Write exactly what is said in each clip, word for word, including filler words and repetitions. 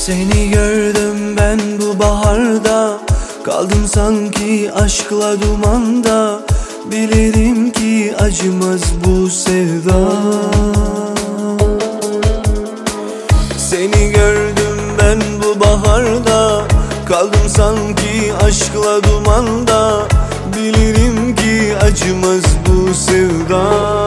Seni gördüm ben bu baharda, kaldım sanki aşkla dumanda. Bilirim ki acımaz bu sevda. Seni gördüm ben bu baharda, kaldım sanki aşkla dumanda. Bilirim ki acımaz bu sevda.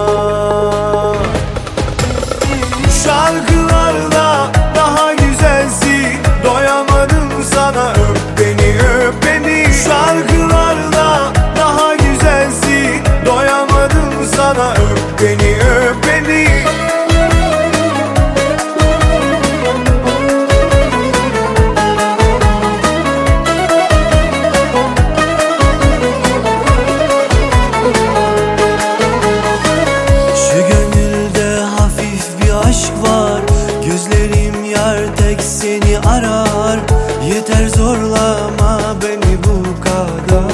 Şarkılarda daha güzelsin, doyamadım sana, öp beni öp beni. Şarkılarda daha güzelsin, doyamadım sana, öp beni öp beni. Şu gönülde hafif bir aşk var, gözlerim yar tek seni arar. Yeter zorlama beni bu kadar.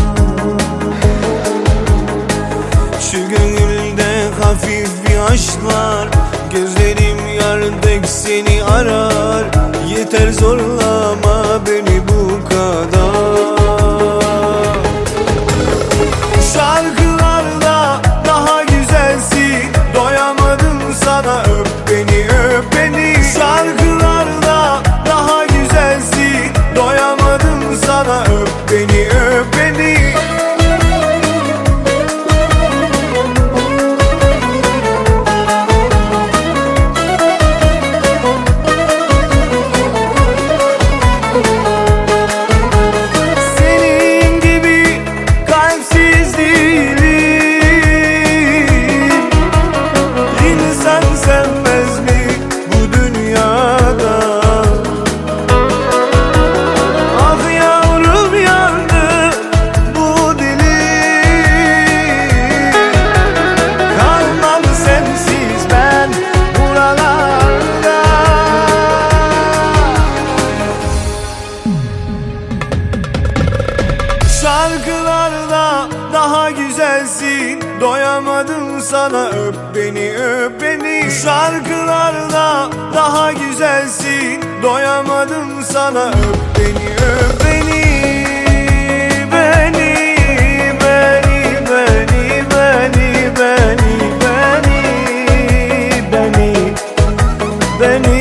Şu gönülde hafif bir aşk var, gözlerim yar tek seni arar. Yeter zorlama beni bu kadar. Şarkılarda daha güzelsin, doyamadım sana, öp beni öp beni. Şarkılarda daha güzelsin, doyamadım sana, öp beni öp beni. Senin gibi kalpsiz değilim, İnsan sevmez mi bu dünyada? Ah yavrum yandı bu dilim, kalmam sensiz ben buralarda. Şarkılarda daha güzelsin, doyamadım sana, öp beni öp beni. Şarkılarda daha güzelsin, doyamadım sana, öp beni öp beni. Beni, beni, beni, beni, beni, beni, beni, beni.